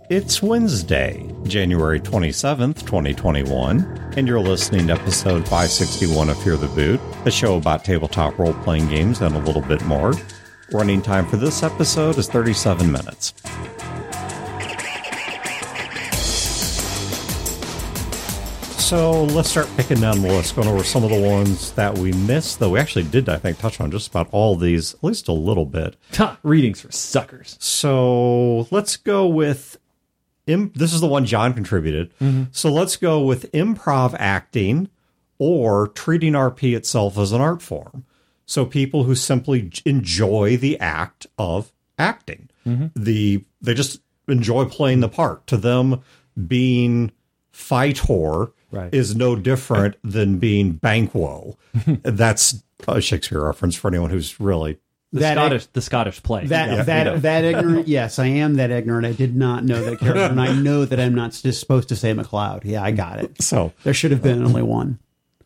It's Wednesday, January 27th, 2021, and you're listening to episode 561 of Fear the Boot, a show about tabletop role-playing games and a little bit more. Running time for this episode is 37 minutes. So let's start picking down the list, going over some of the ones that we missed, though we actually did, I think, touch on just about all these, at least a little bit. Readings for suckers. So let's go with... This is the one John contributed. Mm-hmm. So let's go with improv acting or treating RP itself as an art form. So people who simply enjoy the act of acting. Mm-hmm. They just enjoy playing the part. To them, being Fightor is no different than being Banquo. That's a Shakespeare reference for anyone who's really... The Scottish play. That ignorant. Yes, I am that ignorant. I did not know that character, and I know that I'm not just supposed to say MacLeod. Yeah, I got it. So there should have been only one.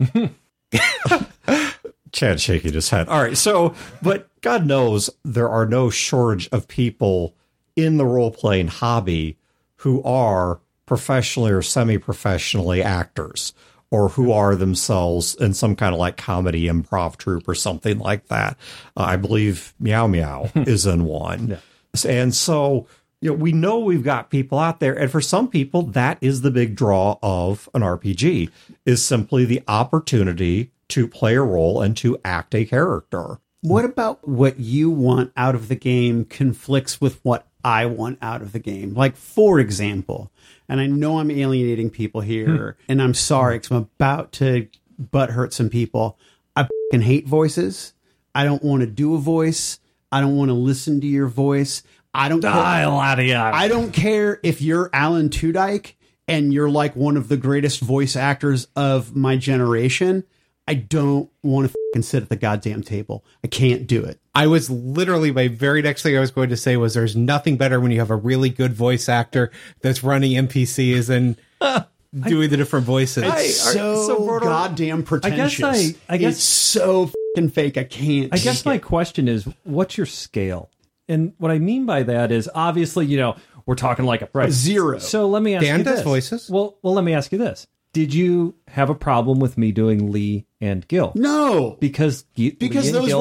Chad shaking his head. All right, so, but God knows there are no shortage of people in the role-playing hobby who are professionally or semi-professionally actors, or who are themselves in some kind of like comedy improv troupe or something like that. I believe Meow Meow is in one. Yeah. And so, we know we've got people out there. And for some people, that is the big draw of an RPG, is simply the opportunity to play a role and to act a character. What about what you want out of the game conflicts with what I want out of the game? Like, for example, and I know I'm alienating people here, and I'm sorry because I'm about to butthurt some people. I fucking hate voices. I don't want to do a voice. I don't want to listen to your voice. I don't care. I don't care if you're Alan Tudyk and you're like one of the greatest voice actors of my generation. I don't want to fucking sit at the goddamn table. I can't do it. I was literally, my very next thing I was going to say was there's nothing better when you have a really good voice actor that's running NPCs and doing the different voices. It's so goddamn pretentious. I guess it's so fucking fake. I can't. I guess my question is, what's your scale? And what I mean by that is, obviously, we're talking like a zero. So let me ask you this. Dan does voices. Well, let me ask you this. Did you have a problem with me doing Lee and Gil? No, because those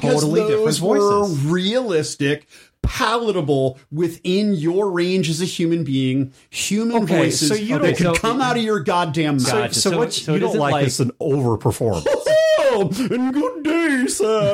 were realistic, palatable within your range as a human being. Human voices that could come out of your goddamn mouth. Gotcha. So what you don't like is an overperformance. Oh, and good day, sir.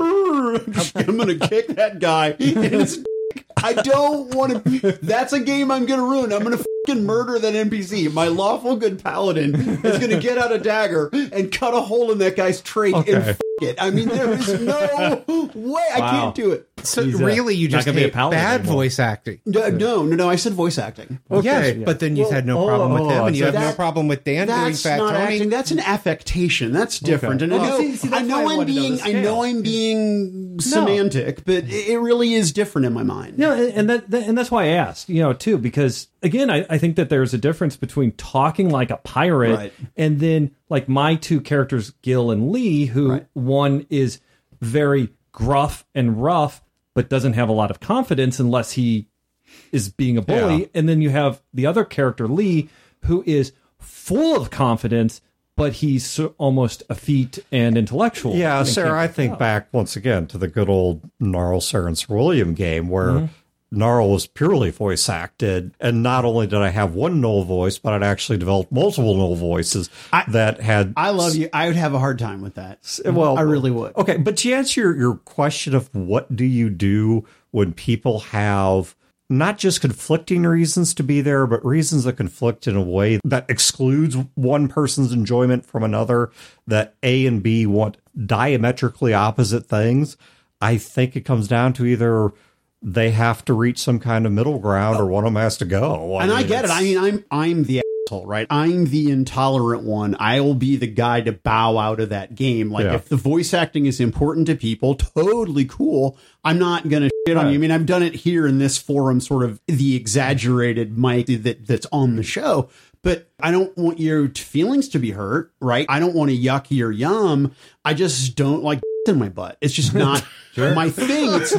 I'm going to kick that guy in his I don't want to. That's a game I'm going to ruin. I'm going to fucking murder that NPC. My lawful good paladin is going to get out a dagger and cut a hole in that guy's trait and fuck it. I mean, there is no way. I can't do it. So really, you just hate bad voice acting? No. I said voice acting. Okay, yeah. But then you had no problem with him, and you have no problem with Dan doing Fat not Tony. Acting. That's an affectation. That's different. Okay. And I know I'm being semantic, but it really is different in my mind. No, and that's why I asked. Too, because again, I think that there's a difference between talking like a pirate and then like my two characters, Gil and Lee, who one is very gruff and rough, but doesn't have a lot of confidence unless he is being a bully. Yeah. And then you have the other character, Lee, who is full of confidence, but he's almost effete and intellectual. Yeah, Sarah, I think back once again to the good old Gnarl, Sarah, and Sir William game where Gnarl was purely voice acted, and not only did I have one null voice, but I'd actually developed multiple null voices that had... I love you. I would have a hard time with that. Well, I really would. Okay, but to answer your question of what do you do when people have not just conflicting reasons to be there, but reasons that conflict in a way that excludes one person's enjoyment from another, that A and B want diametrically opposite things, I think it comes down to either... they have to reach some kind of middle ground or one of them has to go. I get it. I mean, I'm the asshole, right? I'm the intolerant one. I will be the guy to bow out of that game. Like, if the voice acting is important to people, totally cool. I'm not going to shit on you. I mean, I've done it here in this forum, sort of the exaggerated mic that's on the show. But I don't want your feelings to be hurt, right? I don't want to yuck your yum. I just don't like in my butt. It's just not my thing. It's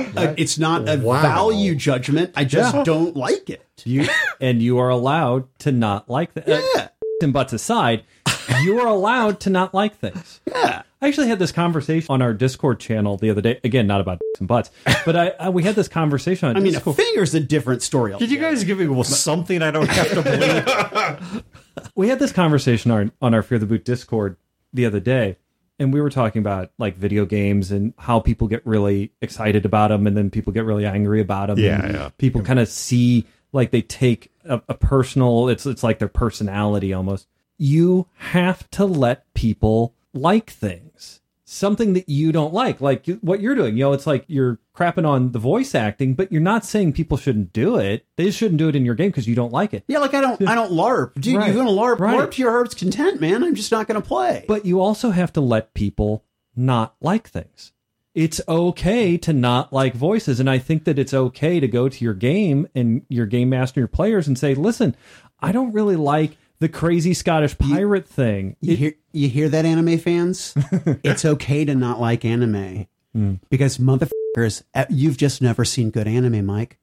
not a value judgment. I just don't like it. You are allowed to not like that. Yeah. And butts aside, you are allowed to not like things. Yeah. I actually had this conversation on our Discord channel the other day. Again, not about and butts, but we had this conversation on Discord. A finger's a different story altogether. Did you guys give me something I don't have to believe? We had this conversation on our Fear the Boot Discord the other day, and we were talking about like video games and how people get really excited about them, and then people get really angry about them. Yeah. People kind of see like they take a personal. It's like their personality almost. You have to let people like things. Something that you don't like what you're doing. It's like you're crapping on the voice acting, but you're not saying people shouldn't do it. They just shouldn't do it in your game because you don't like it. Yeah, like I don't LARP. Dude, Right. you're going to LARP. Right. LARP to your heart's content, man. I'm just not going to play. But you also have to let people not like things. It's okay to not like voices. And I think that it's okay to go to your game and your game master, your players, and say, listen, I don't really like the crazy Scottish pirate thing. You hear that, anime fans? It's okay to not like anime. Because motherfuckers, you've just never seen good anime, Mike.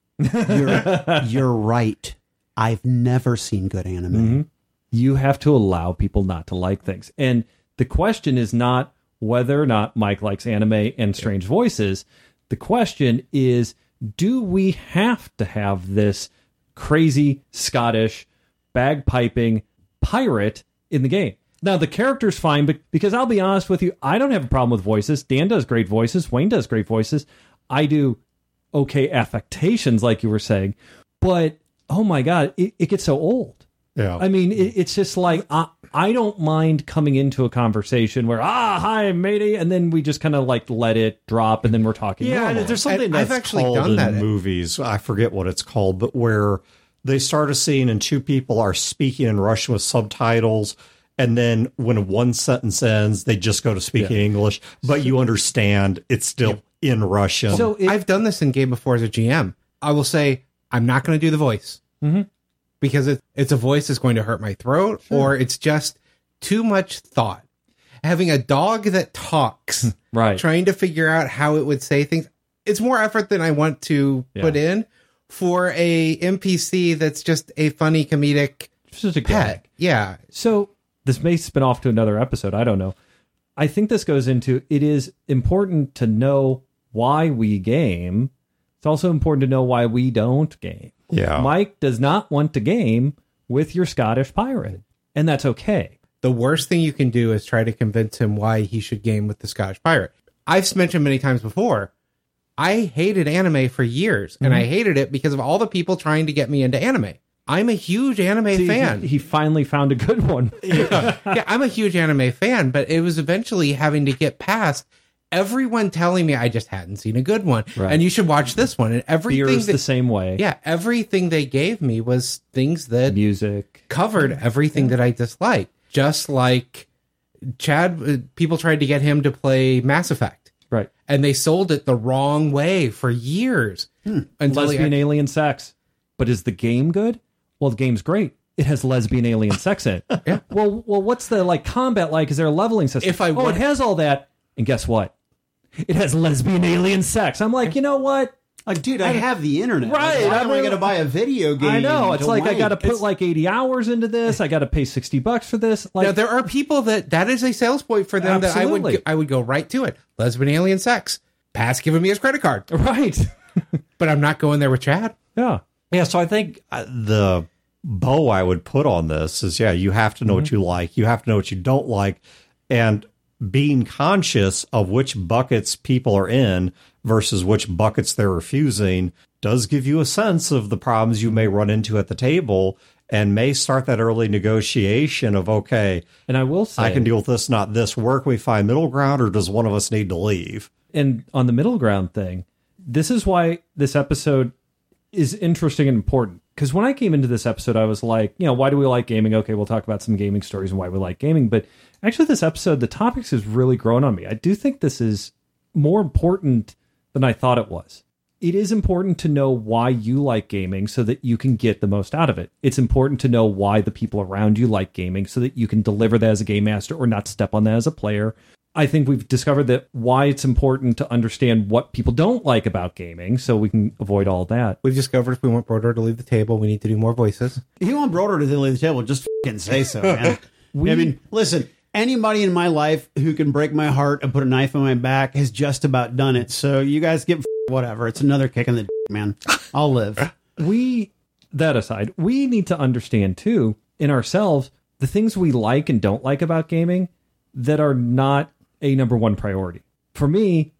You're right. I've never seen good anime. Mm-hmm. You have to allow people not to like things. And the question is not whether or not Mike likes anime and strange voices. The question is, do we have to have this crazy Scottish bagpiping pirate in the game? Now, the character's fine, but because I'll be honest with you, I don't have a problem with voices. Dan does great voices. Wayne does great voices. I do okay affectations, like you were saying. But, oh my God, it gets so old. Yeah. I mean, it's just like, I don't mind coming into a conversation where, hi, matey, and then we just kind of like let it drop, and then we're talking. Yeah, normal. there's something that's I've actually called done in that. movies. I forget what it's called, but where they start a scene and two people are speaking in Russian with subtitles, and then when one sentence ends, they just go to speaking English, but you understand it's still in Russian. So I've done this in game before as a GM. I will say, I'm not going to do the voice. Because it's a voice that's going to hurt my throat, or it's just too much thought. Having a dog that talks, Right. trying to figure out how it would say things, it's more effort than I want to put in for a NPC that's just a funny comedic it's just a pet. gag. Yeah. So this may spin off to another episode. I don't know. I think this goes into, it is important to know why we game. It's also important to know why we don't game. Yeah. Mike does not want to game with your Scottish pirate, and that's okay. The worst thing you can do is try to convince him why he should game with the Scottish pirate. I've mentioned many times before, I hated anime for years, and I hated it because of all the people trying to get me into anime. I'm a huge anime fan. He finally found a good one. Yeah, I'm a huge anime fan, but it was eventually having to get past everyone telling me I just hadn't seen a good one, and you should watch this one. And everything Beer's the same way. Yeah, everything they gave me was things that Music. covered everything that I disliked. Just like Chad, people tried to get him to play Mass Effect, Right. and they sold it the wrong way for years. Until Lesbian alien sex. But is the game good? Well, the game's great. It has lesbian alien sex in it. Yeah. Well, what's the like combat like? Is there a leveling system? It has all that. And guess what? It has lesbian alien sex. I'm like, you know what? Like, dude, I have the internet. Right, Like, why I am I mean, going to buy a video game? I know. It's like I got to put It's- like 80 hours into this. I got to pay $60 for this. Like, now there are people that is a sales point for them. Absolutely. That I would go right to it. Lesbian alien sex. Pat's giving me his credit card, right. but I'm not going there with Chad. Yeah. Yeah, so I think the bow I would put on this is, you have to know what you like. You have to know what you don't like. And being conscious of which buckets people are in versus which buckets they're refusing does give you a sense of the problems you may run into at the table and may start that early negotiation of, okay, And I will say, I can deal with this, not this. Where can we find middle ground, or does one of us need to leave? and on the middle ground thing, this is why this episode is interesting and important. Because when I came into this episode, I was like, why do we like gaming? Okay, we'll talk about some gaming stories and why we like gaming. But actually, this episode, the topics has really grown on me. I do think this is more important than I thought it was. It is important to know why you like gaming so that you can get the most out of it. It's important to know why the people around you like gaming so that you can deliver that as a game master or not step on that as a player. I think we've discovered that why it's important to understand what people don't like about gaming so we can avoid all that. We've discovered if we want Brodor to leave the table, we need to do more voices. If you want Brodor to leave the table, just fucking say so, man. I mean, listen, anybody in my life who can break my heart and put a knife in my back has just about done it. So you guys get whatever. It's another kick in the man. I'll live. That aside, we need to understand, too, in ourselves, the things we like and don't like about gaming that are not a number one priority. For me,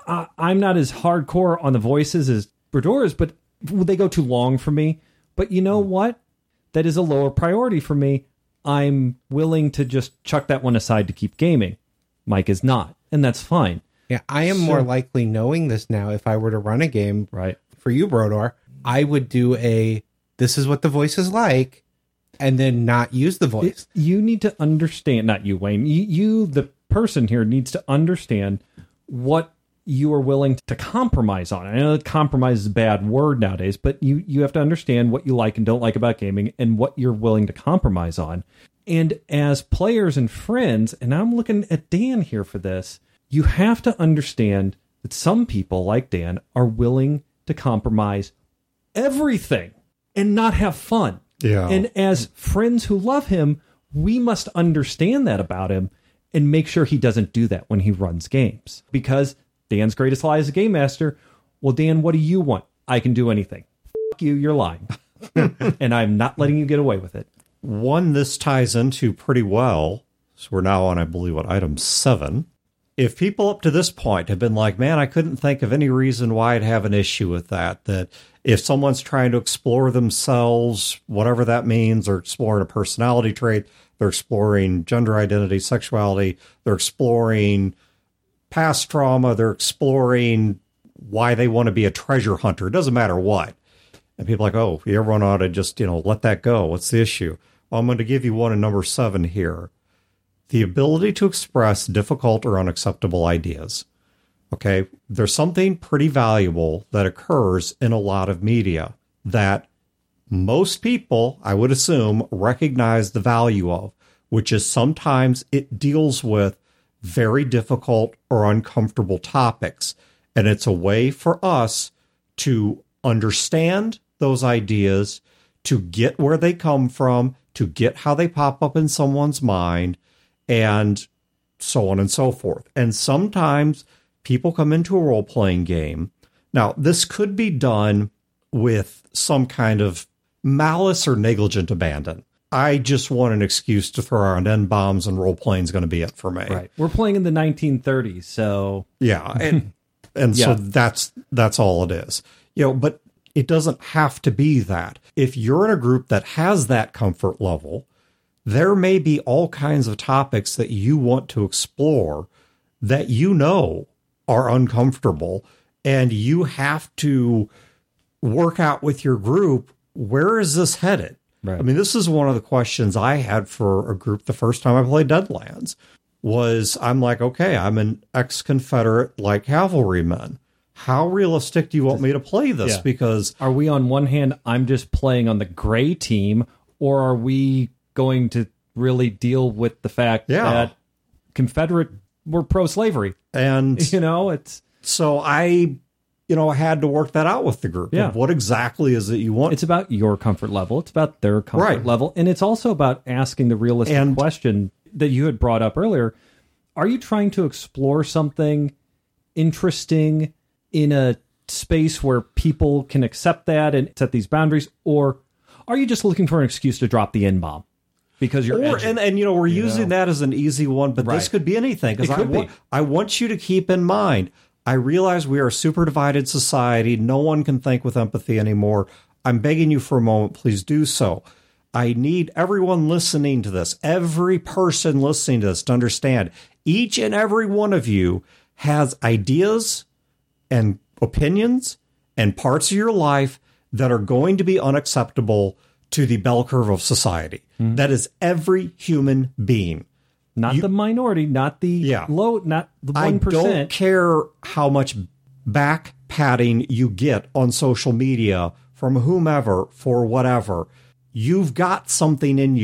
I'm not as hardcore on the voices as Brodor is, but they go too long for me. But you know what? That is a lower priority for me. I'm willing to just chuck that one aside to keep gaming. Mike is not, and that's fine. Yeah, I am more likely knowing this now. If I were to run a game right for you, Brodor, I would do this is what the voice is like, and then not use the voice. You need to understand, not you, Wayne, you the person here needs to understand what you are willing to compromise on. I know that compromise is a bad word nowadays, but you have to understand what you like and don't like about gaming and what you're willing to compromise on. And as players and friends, and I'm looking at Dan here for this, you have to understand that some people, like Dan, are willing to compromise everything and not have fun. Yeah. And as friends who love him, we must understand that about him and make sure he doesn't do that when he runs games. Because Dan's greatest lie is a game master. Well, Dan, what do you want? I can do anything. F*** you, you're lying. And I'm not letting you get away with it. One this ties into pretty well. So we're now on, I believe, item 7. If people up to this point have been like, man, I couldn't think of any reason why I'd have an issue with that if someone's trying to explore themselves, whatever that means, or exploring a personality trait, they're exploring gender identity, sexuality, they're exploring past trauma, they're exploring why they want to be a treasure hunter. It doesn't matter what. And people are like, oh, everyone ought to just, let that go. What's the issue? Well, I'm going to give you one in number 7 here. The ability to express difficult or unacceptable ideas. Okay, there's something pretty valuable that occurs in a lot of media that most people, I would assume, recognize the value of, which is sometimes it deals with very difficult or uncomfortable topics. And it's a way for us to understand those ideas, to get where they come from, to get how they pop up in someone's mind, and so on and so forth. And sometimes people come into a role-playing game. Now, this could be done with some kind of malice or negligent abandon. I just want an excuse to throw around N-bombs, and role-playing is going to be it for me. Right. We're playing in the 1930s, so... Yeah, and so that's all it is. But it doesn't have to be that. If you're in a group that has that comfort level, there may be all kinds of topics that you want to explore that are uncomfortable, and you have to work out with your group, where is this headed? Right. I mean, this is one of the questions I had for a group the first time I played Deadlands, was I'm like, okay, I'm an ex-Confederate like cavalryman. How realistic do you want me to play this? Yeah. Because are we on one hand, I'm just playing on the gray team, or are we going to really deal with the fact that Confederate were pro-slavery? And it's so I had to work that out with the group. Yeah. What exactly is it you want? It's about your comfort level. It's about their comfort level. And it's also about asking the realistic question that you had brought up earlier. Are you trying to explore something interesting in a space where people can accept that and set these boundaries? Or are you just looking for an excuse to drop the N-bomb? Because you're edgy, and we're using that as an easy one, but this could be anything. Because I want you to keep in mind, I realize we are a super divided society. No one can think with empathy anymore. I'm begging you for a moment, please do so. I need everyone listening to this, every person listening to this, to understand each and every one of you has ideas and opinions and parts of your life that are going to be unacceptable to the bell curve of society. Mm-hmm. That is every human being. Not the minority, not the low, not the 1%. I don't care how much back patting you get on social media from whomever for whatever. You've got something in you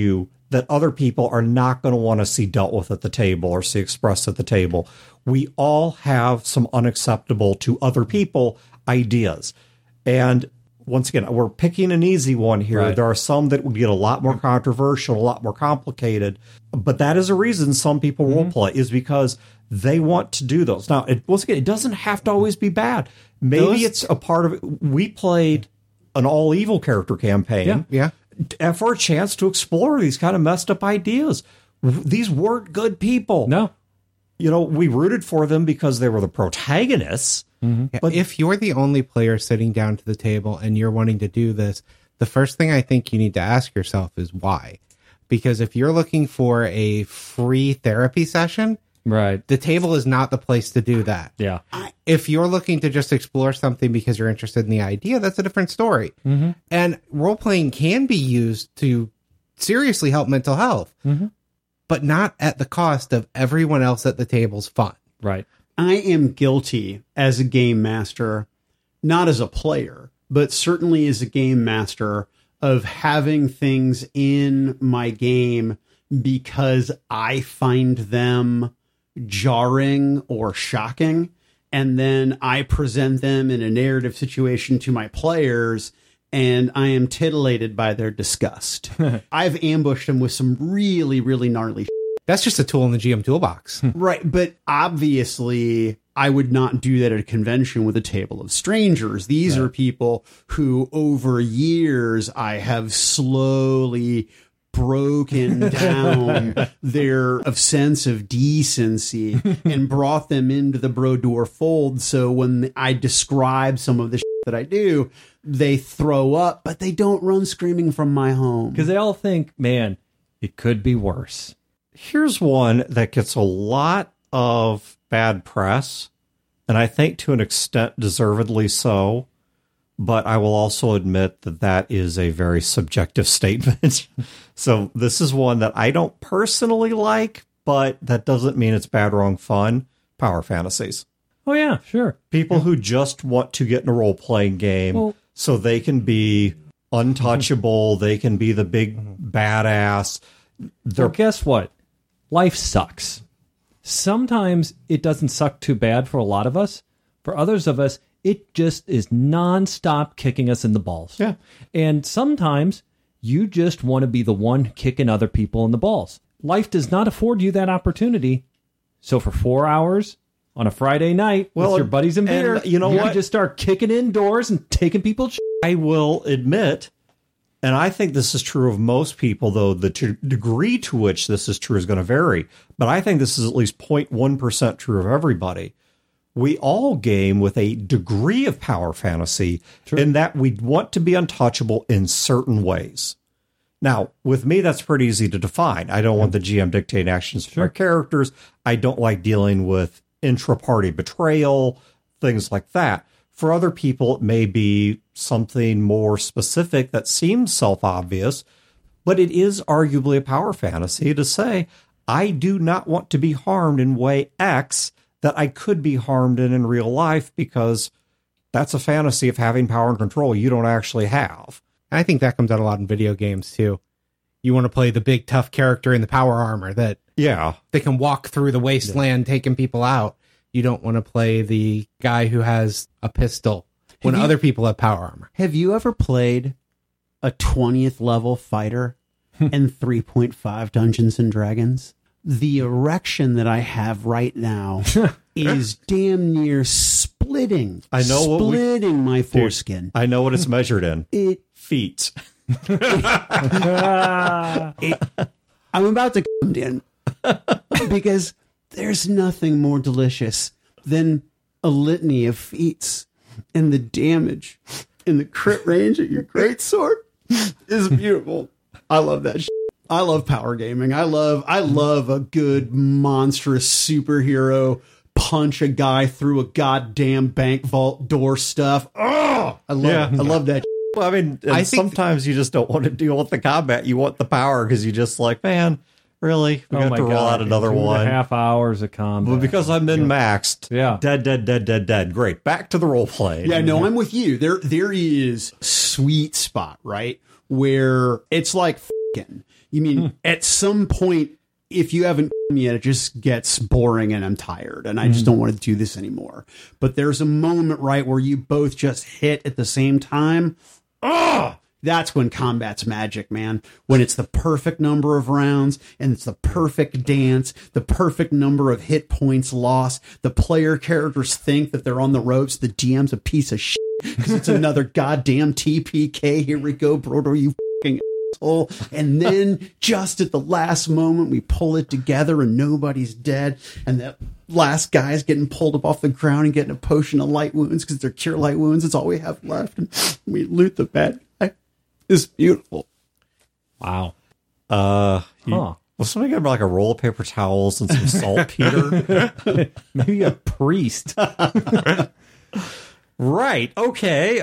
that other people are not going to want to see dealt with at the table or see expressed at the table. We all have some unacceptable to other people ideas. And once again, we're picking an easy one here. Right. There are some that would get a lot more controversial, a lot more complicated. But that is a reason some people role play, is because they want to do those. Now, once again, it doesn't have to always be bad. Maybe it's a part of it. We played an all evil character campaign. Yeah. For a chance to explore these kind of messed up ideas. These weren't good people. No. You know, we rooted for them because they were the protagonists. Yeah, but if you're the only player sitting down to the table and you're wanting to do this, the first thing I think you need to ask yourself is why. Because if you're looking for a free therapy session, Right. the table is not the place to do that. Yeah. If you're looking to just explore something because you're interested in the idea, that's a different story. And role-playing can be used to seriously help mental health, but not at the cost of everyone else at the table's fun. Right. I am guilty as a game master, not as a player, but certainly as a game master, of having things in my game because I find them jarring or shocking, and then I present them in a narrative situation to my players, and I am titillated by their disgust. I've ambushed them with some really, really gnarly That's just a tool in the GM toolbox. Right, but obviously I would not do that at a convention with a table of strangers. These are people who over years I have slowly broken down their sense of decency and brought them into the Brodeur fold. So when I describe some of the shit that I do, they throw up, but they don't run screaming from my home. Because they all think, man, it could be worse. Here's one that gets a lot of bad press, and I think to an extent deservedly so, but I will also admit that that is a very subjective statement. So this is one that I don't personally like, but that doesn't mean it's bad, wrong, fun. Power fantasies. Oh, yeah, sure. People who just want to get in a role-playing game so they can be untouchable, they can be the big badass. Well, guess what? Life sucks. Sometimes it doesn't suck too bad for a lot of us. For others of us, it just is nonstop kicking us in the balls. Yeah. And sometimes you just want to be the one kicking other people in the balls. Life does not afford you that opportunity. So for 4 hours on a Friday night with your buddies and beer, you know what? just start kicking indoors and taking people's shit. I will admit, and I think this is true of most people, though the degree to which this is true is going to vary. But I think this is at least 0.1% true of everybody. We all game with a degree of power fantasy in that we want to be untouchable in certain ways. Now, with me, that's pretty easy to define. I don't want the GM dictating actions for my characters. I don't like dealing with intra-party betrayal, things like that. For other people, it may be something more specific that seems self-obvious, but it is arguably a power fantasy to say, I do not want to be harmed in way X that I could be harmed in real life, because that's a fantasy of having power and control you don't actually have. And I think that comes out a lot in video games, too. You want to play the big, tough character in the power armor that they can walk through the wasteland taking people out. You don't want to play the guy who has a pistol when other people have power armor. Have you ever played a 20th level fighter in 3.5 Dungeons and Dragons? The erection that I have right now is damn near splitting. I know splitting my foreskin. I know what it's measured in. Feet. I'm about to come in because there's nothing more delicious than a litany of feats, and the damage and the crit range of your greatsword is beautiful. I love that shit. I love power gaming. I love a good monstrous superhero punch a guy through a goddamn bank vault door stuff. Oh, I love that. Well, I mean, sometimes you just don't want to deal with the combat. You want the power because you just like, man, really? We got to roll out another 2.5 hours of combat. Well, because I'm min-maxed. Yeah. Dead. Great. Back to the role play. Yeah, no, I'm with you. There is sweet spot, right? Where it's like broken. You mean at some point, if you haven't yet, it just gets boring and I'm tired and I just don't want to do this anymore. But there's a moment, right, where you both just hit at the same time. Oh, that's when combat's magic, man. When it's the perfect number of rounds and it's the perfect dance, the perfect number of hit points lost. The player characters think that they're on the ropes. The DM's a piece of shit because it's another goddamn TPK. Here we go, bro. You fucking asshole. And then just at the last moment, we pull it together and nobody's dead. And that last guy's getting pulled up off the ground and getting a potion of light wounds because they're cure light wounds. It's all we have left. And we loot the bad guy. It's beautiful. Wow. Well, somebody got like a roll of paper towels and some saltpeter. Maybe a priest. Right. Okay.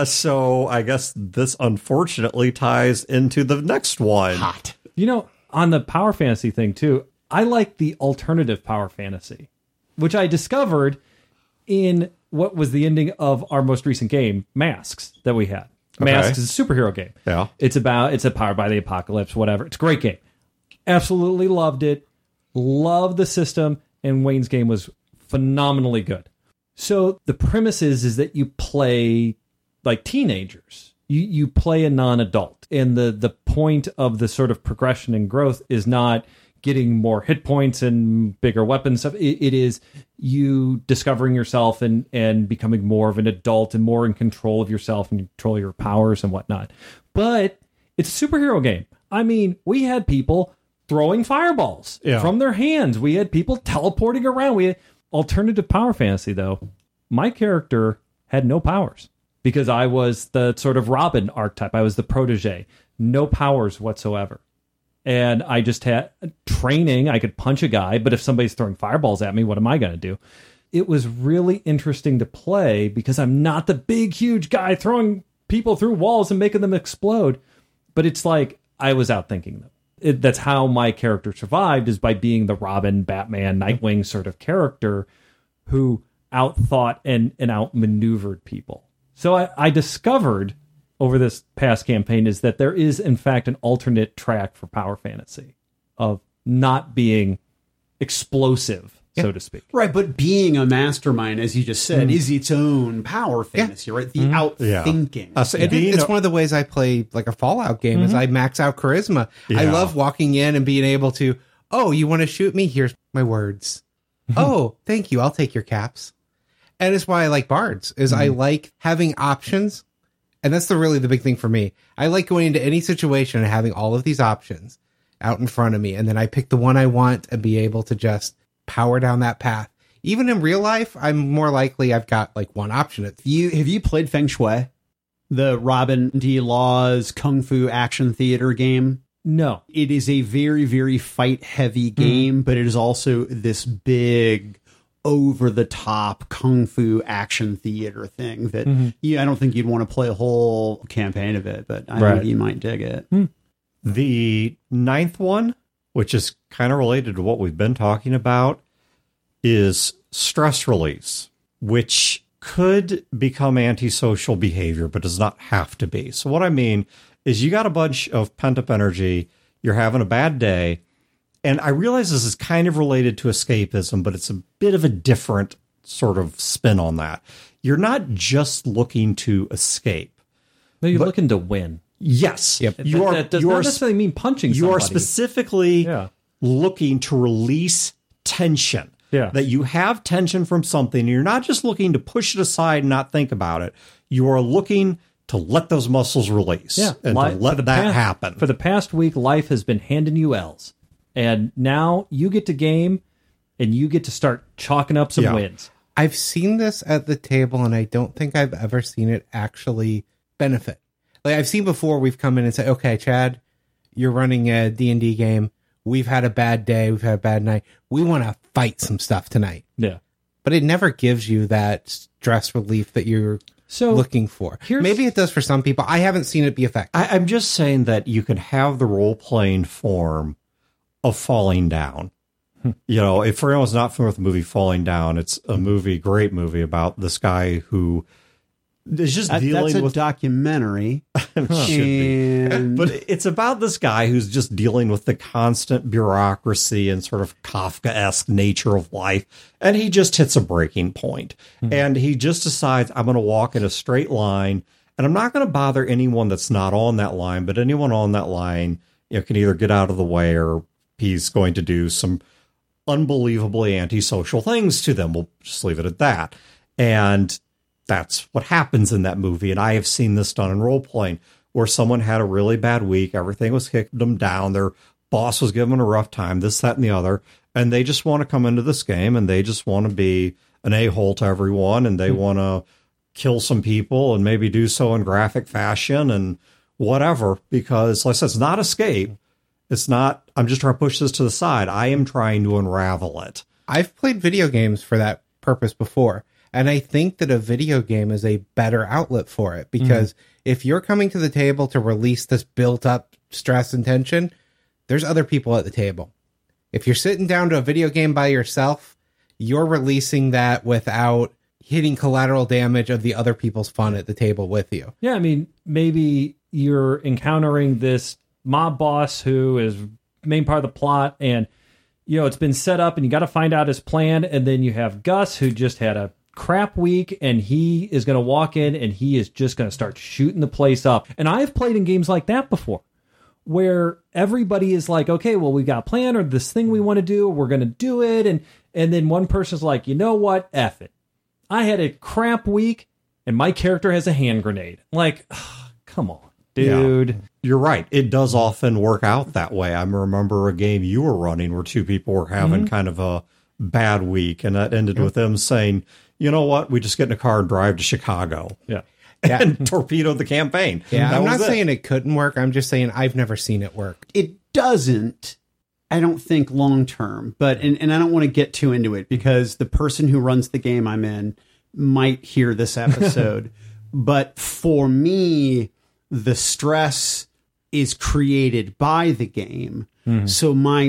So I guess this unfortunately ties into the next one. Hot. You know, on the power fantasy thing too, I like the alternative power fantasy, which I discovered in what was the ending of our most recent game, Masks, that we had. Okay. Masks is a superhero game. Yeah. It's a Powered by the Apocalypse, whatever. It's a great game. Absolutely loved it. Loved the system, and Wayne's game was phenomenally good. So the premise is that you play like teenagers. You play a non-adult. And the point of the sort of progression and growth is not getting more hit points and bigger weapons stuff. It is you discovering yourself and becoming more of an adult and more in control of yourself and control your powers and whatnot. But it's a superhero game. I mean, we had people throwing fireballs from their hands. We had people teleporting around. We had alternative power fantasy, though. My character had no powers because I was the sort of Robin archetype. I was the protege. No powers whatsoever. And I just had training. I could punch a guy, but if somebody's throwing fireballs at me, what am I going to do? It was really interesting to play because I'm not the big, huge guy throwing people through walls and making them explode. But it's like I was outthinking them. That's how my character survived, is by being the Robin, Batman, Nightwing sort of character who outthought and outmaneuvered people. So I discovered over this past campaign is that there is, in fact, an alternate track for power fantasy of not being explosive, so to speak. Right, but being a mastermind, as you just said, is its own power fantasy, right? The outthinking. It's one of the ways I play like a Fallout game is I max out charisma. I love walking in and being able to, oh, you want to shoot me? Here's my words. Oh, thank you. I'll take your caps. And it's why I like bards, is I like having options. And that's really the big thing for me. I like going into any situation and having all of these options out in front of me. And then I pick the one I want and be able to just power down that path. Even in real life, I'm more likely I've got like one option. Have you played Feng Shui? The Robin D. Law's Kung Fu action theater game? No. It is a very, very fight-heavy game, but it is also this big, over-the-top Kung Fu action theater thing that I don't think you'd want to play a whole campaign of it, but I think you might dig it. The ninth one, which is kind of related to what we've been talking about, is stress release, which could become antisocial behavior, but does not have to be. So what I mean is you got a bunch of pent-up energy, you're having a bad day, and I realize this is kind of related to escapism, but it's a bit of a different sort of spin on that. You're not just looking to escape. No, you're looking to win. Yes. Yep. That does not necessarily mean punching somebody. You are specifically looking to release tension. Yeah. That you have tension from something, and you're not just looking to push it aside and not think about it. You are looking to let those muscles release and to let that happen. For the past week, life has been handing you L's. And now you get to game, and you get to start chalking up some wins. I've seen this at the table, and I don't think I've ever seen it actually benefit. Like I've seen before, we've come in and said, okay, Chad, you're running a D&D game. We've had a bad day. We've had a bad night. We want to fight some stuff tonight. Yeah. But it never gives you that stress relief that you're looking for. Maybe it does for some people. I haven't seen it be effective. I'm just saying that you can have the role-playing form of falling down. You know, if anyone's not familiar with the movie Falling Down, it's a movie, great movie, about this guy who is just That's dealing a with documentary. Should be. But it's about this guy who's just dealing with the constant bureaucracy and sort of Kafka-esque nature of life. And he just hits a breaking point. And he just decides, I'm going to walk in a straight line, and I'm not going to bother anyone that's not on that line, but anyone on that line, can either get out of the way or he's going to do some unbelievably antisocial things to them. We'll just leave it at that. And that's what happens in that movie. And I have seen this done in role-playing, where someone had a really bad week. Everything was kicking them down. Their boss was giving them a rough time, this, that, and the other. And they just want to come into this game and they just want to be an a-hole to everyone. And they want to kill some people and maybe do so in graphic fashion and whatever. Because, like I said, it's not escape. It's not, I'm just trying to push this to the side. I am trying to unravel it. I've played video games for that purpose before. And I think that a video game is a better outlet for it, because if you're coming to the table to release this built up stress and tension, there's other people at the table. If you're sitting down to a video game by yourself, you're releasing that without hitting collateral damage of the other people's fun at the table with you. Yeah, I mean, maybe you're encountering this mob boss who is main part of the plot, and it's been set up and you got to find out his plan. And then you have Gus, who just had a crap week, and he is going to walk in and he is just going to start shooting the place up. And I've played in games like that before, where everybody is like, okay, well, we got a plan or this thing we want to do, we're going to do it. And then one person's like, you know what? F it. I had a crap week and my character has a hand grenade. Like, come on, dude. Yeah, you're right. It does often work out that way. I remember a game you were running where two people were having kind of a bad week, and that ended with them saying, you know what, we just get in a car and drive to Chicago. Yeah. And torpedo the campaign. Yeah, I'm not saying it couldn't work. I'm just saying I've never seen it work. It doesn't, I don't think, long term. But and I don't want to get too into it, because the person who runs the game I'm in might hear this episode. But for me, the stress is created by the game. So my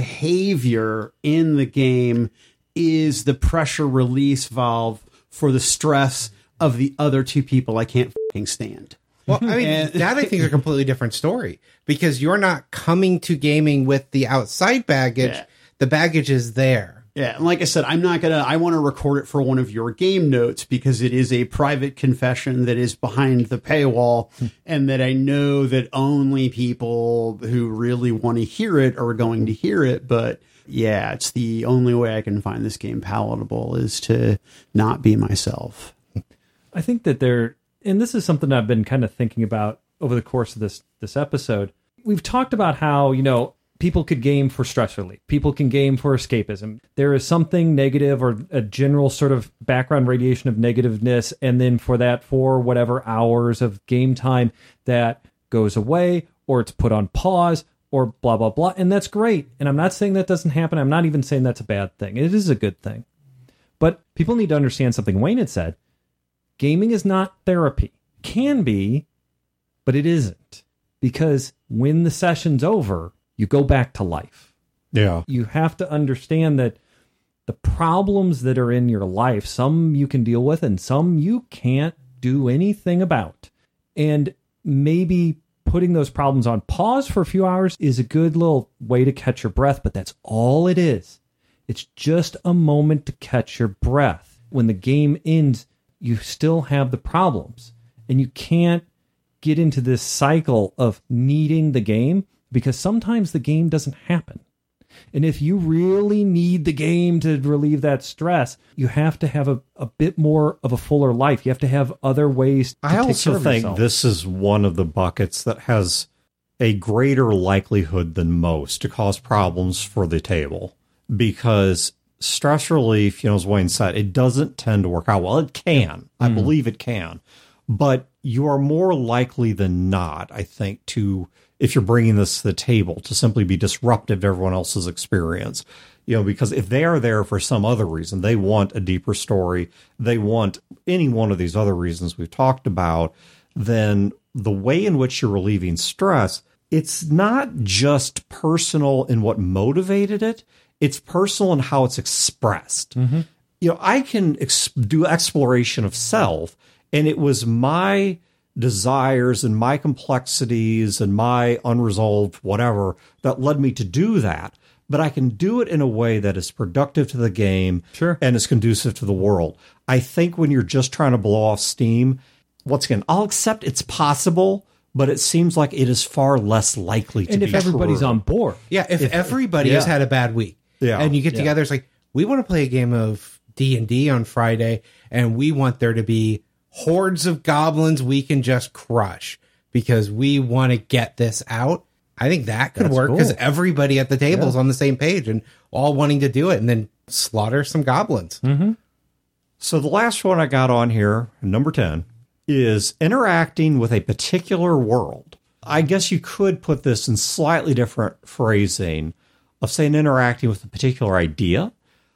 behavior in the game is the pressure release valve for the stress of the other two people I can't fucking stand. Well, I mean, that I think is a completely different story, because you're not coming to gaming with the outside baggage. Yeah. The baggage is there. Yeah, and like I said, I want to record it for one of your game notes, because it is a private confession that is behind the paywall, and that I know that only people who really want to hear it are going to hear it. But yeah, it's the only way I can find this game palatable, is to not be myself. I think that and this is something I've been kind of thinking about over the course of this episode. We've talked about how, people could game for stress relief. People can game for escapism. There is something negative or a general sort of background radiation of negativeness. And then for whatever hours of game time, that goes away, or it's put on pause, or blah, blah, blah. And that's great. And I'm not saying that doesn't happen. I'm not even saying that's a bad thing. It is a good thing. But people need to understand something Wayne had said. Gaming is not therapy. Can be, but it isn't. Because when the session's over, you go back to life. Yeah. You have to understand that the problems that are in your life, some you can deal with and some you can't do anything about. And maybe putting those problems on pause for a few hours is a good little way to catch your breath, but that's all it is. It's just a moment to catch your breath. When the game ends, you still have the problems, and you can't get into this cycle of needing the game, because sometimes the game doesn't happen. And if you really need the game to relieve that stress, you have to have a bit more of a fuller life. You have to have other ways to I take care also of think yourself. this is one of the buckets that has a greater likelihood than most to cause problems for the table, because stress relief, as Wayne said, it doesn't tend to work out well. It can. I believe it can. But you are more likely than not, I think, to, if you're bringing this to the table, to simply be disruptive to everyone else's experience. Because if they are there for some other reason, they want a deeper story, they want any one of these other reasons we've talked about, then the way in which you're relieving stress, it's not just personal in what motivated it, it's personal in how it's expressed. I can do exploration of self And it was my desires and my complexities and my unresolved whatever that led me to do that. But I can do it in a way that is productive to the game and is conducive to the world. I think when you're just trying to blow off steam, once again, I'll accept it's possible, but it seems like it is far less likely to be And if everybody's true. on board. Yeah, if everybody has had a bad week, and you get together, it's like, we want to play a game of D&D on Friday, and we want there to be hordes of goblins we can just crush because we want to get this out. I think that could work because everybody at the table is on the same page and all wanting to do it, and then slaughter some goblins. So the last one I got on here, number 10, is interacting with a particular world. I guess you could put this in slightly different phrasing of saying interacting with a particular idea,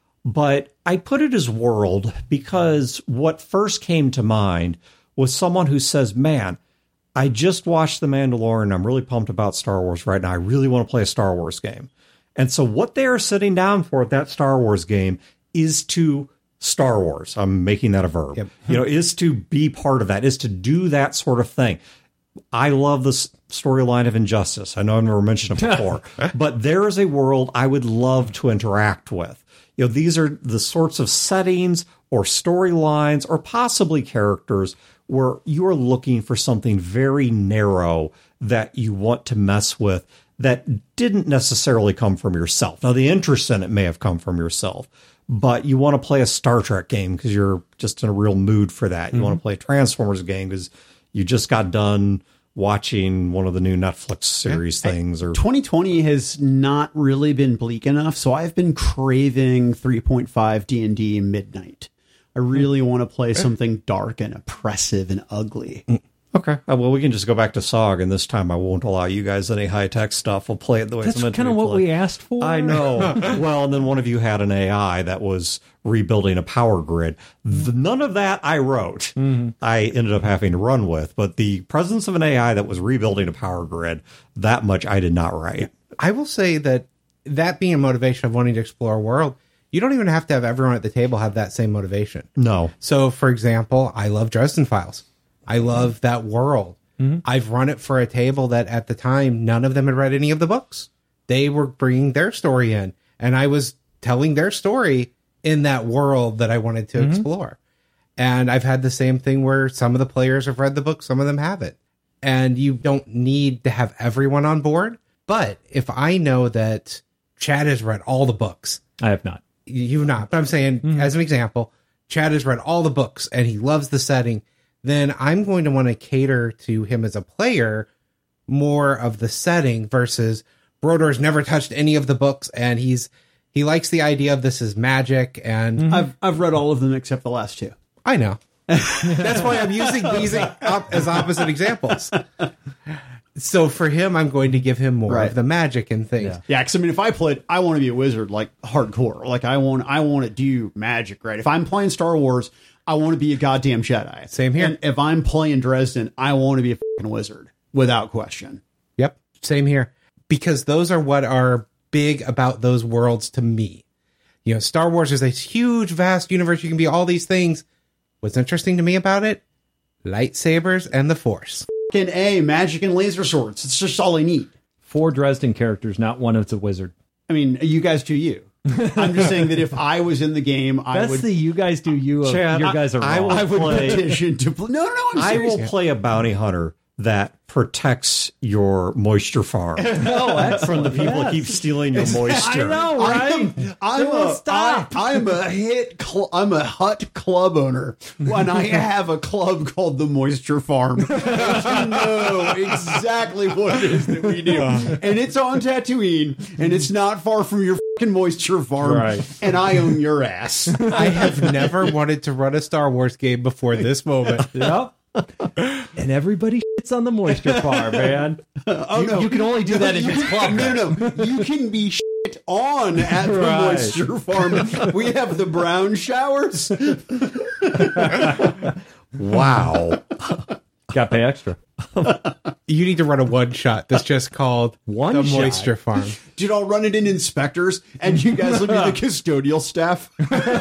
but I put it as world because what first came to mind was someone who says, man, I just watched The Mandalorian. I'm really pumped about Star Wars right now. I really want to play a Star Wars game. And so what they are sitting down for at that Star Wars game is to Star Wars. I'm making that a verb. Is to be part of that, is to do that sort of thing. I love the storyline of Injustice. I know I've never mentioned it before, but there is a world I would love to interact with. These are the sorts of settings or storylines or possibly characters where you're looking for something very narrow that you want to mess with that didn't necessarily come from yourself. Now, the interest in it may have come from yourself, but you want to play a Star Trek game because you're just in a real mood for that. You want to play a Transformers game because you just got done watching one of the new Netflix series things. Or 2020 has not really been bleak enough, so I've been craving 3.5 D&D midnight. I really want to play something dark and oppressive and ugly. Okay. Well, we can just go back to SOG, and this time I won't allow you guys any high-tech stuff. We'll play it the way it's meant to be. That's kind of what we asked for. I know. Well, and then one of you had an AI that was rebuilding a power grid. None of that I wrote. I ended up having to run with. But the presence of an AI that was rebuilding a power grid, that much I did not write. I will say that being a motivation of wanting to explore a world, you don't even have to have everyone at the table have that same motivation. No. So, for example, I love Dresden Files. I love that world. I've run it for a table that at the time, none of them had read any of the books. They were bringing their story in, and I was telling their story in that world that I wanted to explore. And I've had the same thing where some of the players have read the book, some of them haven't. And you don't need to have everyone on board. But if I know that Chad has read all the books. I have not. You've not. But I'm saying, as an example, Chad has read all the books and he loves the setting. Then I'm going to want to cater to him as a player more of the setting versus Brodor's never touched any of the books and he likes the idea of this as magic. And I've read all of them except the last two. I know. That's why I'm using these as opposite examples. So for him, I'm going to give him more of the magic and things. Yeah, because I mean, if I played, I want to be a wizard, like hardcore. Like I want to do magic, right? If I'm playing Star Wars, I want to be a goddamn Jedi. Same here. And if I'm playing Dresden, I want to be a fucking wizard, without question. Yep, same here. Because those are what are big about those worlds to me. Star Wars is a huge, vast universe. You can be all these things. What's interesting to me about it? Lightsabers and the Force. Magic and laser swords. It's just all I need. 4 Dresden characters, not one is a wizard. I mean, you guys do you. I'm just saying that if I was in the game, I would. That's the you guys do you of Chad, your guys are wrong. I would petition to play. No, I'm serious. I will play a bounty hunter that protects your moisture farm from the people that keep stealing your moisture. I know, right? I'm a hut club owner, and I have a club called the Moisture Farm. You know exactly what it is that we do, and it's on Tatooine, and it's not far from your fucking moisture farm, and I own your ass. I have never wanted to run a Star Wars game before this moment. Yep. And everybody shits on the moisture farm, man. You can only do that if it's club. No. You can be shit on at the moisture farm. We have the brown showers. Wow. Got to pay extra. You need to run a one-shot that's just called One the shot? Moisture Farm. Dude, I'll run it in inspectors, and you guys will be the custodial staff.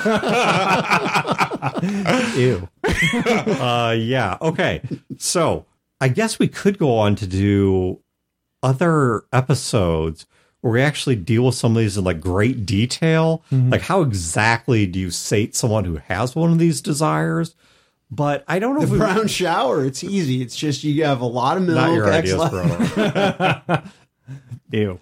Ew. Yeah. Okay. So I guess we could go on to do other episodes where we actually deal with some of these in like great detail. Like how exactly do you sate someone who has one of these desires? But I don't know if The we brown shower, it's easy. It's just you have a lot of milk. not your ideas, excellent- bro. Ew.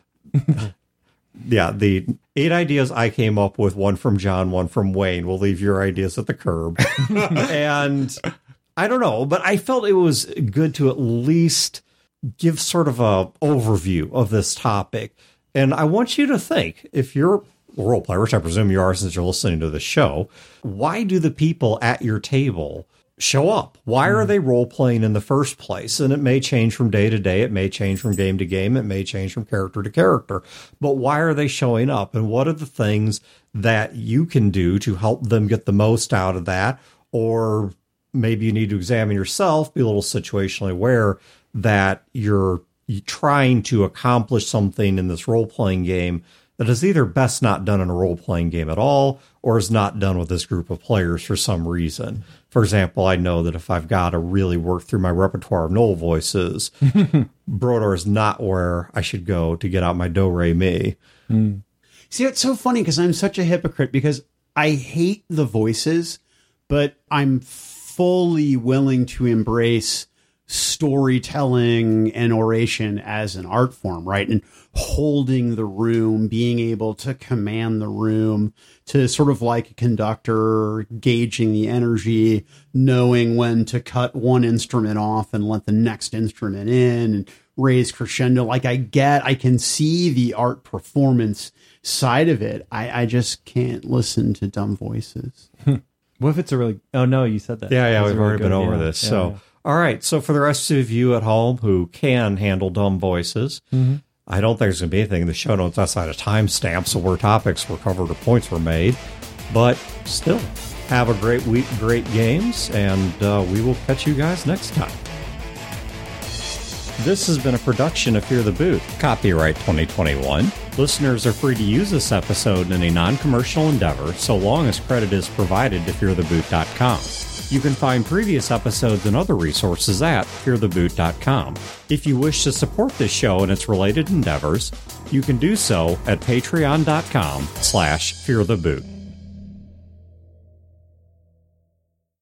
Yeah, the 8 ideas I came up with, one from John, one from Wayne. We'll leave your ideas at the curb. And I don't know, but I felt it was good to at least give sort of a overview of this topic. And I want you to think, if you're a role player, which I presume you are since you're listening to the show, why do the people at your table show up? Why are they role playing in the first place? And it may change from day to day. It may change from game to game. It may change from character to character. But why are they showing up? And what are the things that you can do to help them get the most out of that? Or maybe you need to examine yourself, be a little situationally aware that you're trying to accomplish something in this role-playing game that is either best not done in a role-playing game at all, or is not done with this group of players for some reason. For example, I know that if I've got to really work through my repertoire of Knoll voices, Brodor is not where I should go to get out my do-re-mi. See, it's so funny because I'm such a hypocrite because I hate the voices, but I'm fully willing to embrace storytelling and oration as an art form, right? And holding the room, being able to command the room, to sort of like a conductor, gauging the energy, knowing when to cut one instrument off and let the next instrument in and raise crescendo. Like I can see the art performance side of it. I just can't listen to dumb voices. What if it's a really... Oh, no, you said that. Yeah, That's we've a really already been good- over yeah, this. yeah, So, yeah. all right. So for the rest of you at home who can handle dumb voices, I don't think there's going to be anything in the show notes outside of timestamps of where topics were covered or points were made. But still, have a great week, great games, and we will catch you guys next time. This has been a production of Fear the Boot, copyright 2021. Listeners are free to use this episode in a non-commercial endeavor so long as credit is provided to feartheboot.com. You can find previous episodes and other resources at feartheboot.com. If you wish to support this show and its related endeavors, you can do so at patreon.com/feartheboot.